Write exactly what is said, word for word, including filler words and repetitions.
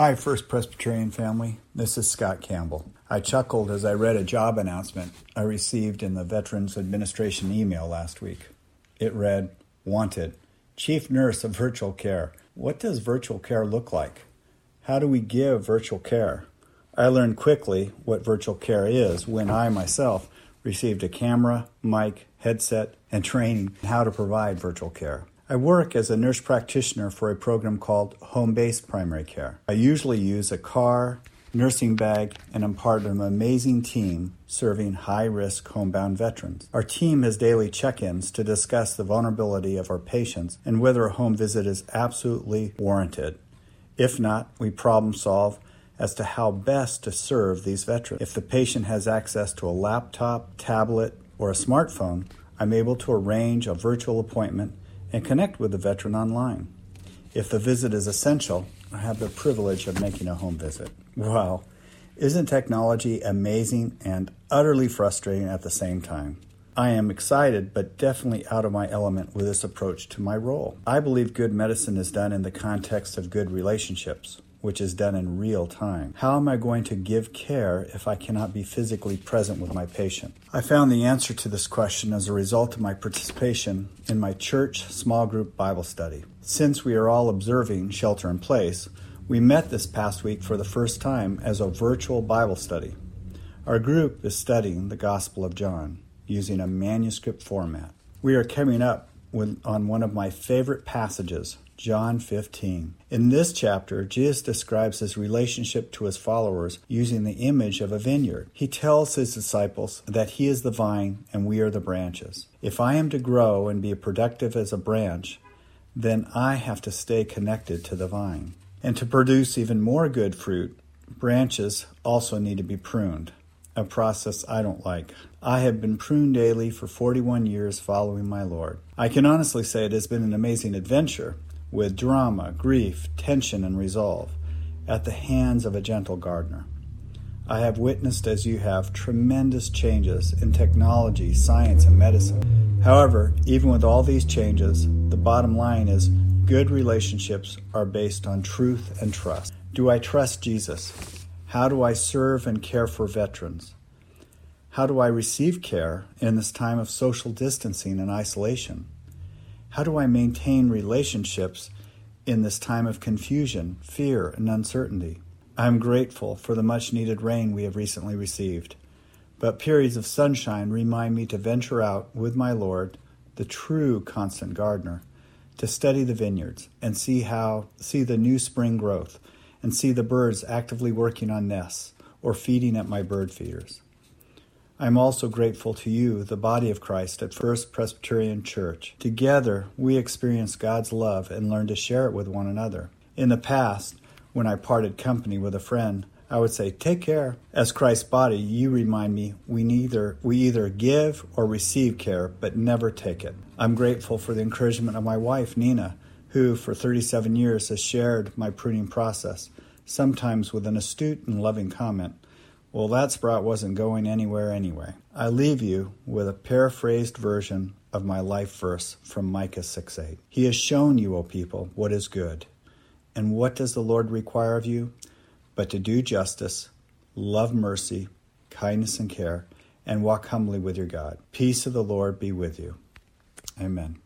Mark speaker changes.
Speaker 1: Hi, First Presbyterian family. This is Scott Campbell. I chuckled as I read a job announcement I received in the Veterans Administration email last week. It read, "Wanted, Chief Nurse of Virtual Care. What does virtual care look like? How do we give virtual care?" I learned quickly what virtual care is when I myself received a camera, mic, headset, and training on how to provide virtual care. I work as a nurse practitioner for a program called Home-Based Primary Care. I usually use a car, nursing bag, and I'm part of an amazing team serving high-risk homebound veterans. Our team has daily check-ins to discuss the vulnerability of our patients and whether a home visit is absolutely warranted. If not, we problem solve as to how best to serve these veterans. If the patient has access to a laptop, tablet, or a smartphone, I'm able to arrange a virtual appointment and connect with the veteran online. If the visit is essential, I have the privilege of making a home visit. Wow, isn't technology amazing and utterly frustrating at the same time? I am excited, but definitely out of my element with this approach to my role. I believe good medicine is done in the context of good relationships, which is done in real time. How am I going to give care if I cannot be physically present with my patient? I found the answer to this question as a result of my participation in my church small group Bible study. Since we are all observing shelter in place, we met this past week for the first time as a virtual Bible study. Our group is studying the Gospel of John using a manuscript format. We are coming up with, on one of my favorite passages, John fifteen. In this chapter, Jesus describes his relationship to his followers using the image of a vineyard. He tells his disciples that he is the vine and we are the branches. If I am to grow and be productive as a branch, then I have to stay connected to the vine. And to produce even more good fruit, branches also need to be pruned, a process I don't like. I have been pruned daily for forty-one years following my Lord. I can honestly say it has been an amazing adventure, with drama, grief, tension, and resolve, at the hands of a gentle gardener. I have witnessed, as you have, tremendous changes in technology, science, and medicine. However, even with all these changes, the bottom line is good relationships are based on truth and trust. Do I trust Jesus? How do I serve and care for veterans? How do I receive care in this time of social distancing and isolation? How do I maintain relationships in this time of confusion, fear, and uncertainty? I am grateful for the much-needed rain we have recently received, but periods of sunshine remind me to venture out with my Lord, the true constant gardener, to study the vineyards and see how see the new spring growth and see the birds actively working on nests or feeding at my bird feeders. I am also grateful to you, the body of Christ at First Presbyterian Church. Together, we experience God's love and learn to share it with one another. In the past, when I parted company with a friend, I would say, "Take care." As Christ's body, you remind me we neither we either give or receive care, but never take it. I'm grateful for the encouragement of my wife, Nina, who for thirty-seven years has shared my pruning process, sometimes with an astute and loving comment. Well, that sprout wasn't going anywhere anyway. I leave you with a paraphrased version of my life verse from Micah six eight. He has shown you, O people, what is good. And what does the Lord require of you? But to do justice, love mercy, kindness and care, and walk humbly with your God. Peace of the Lord be with you. Amen.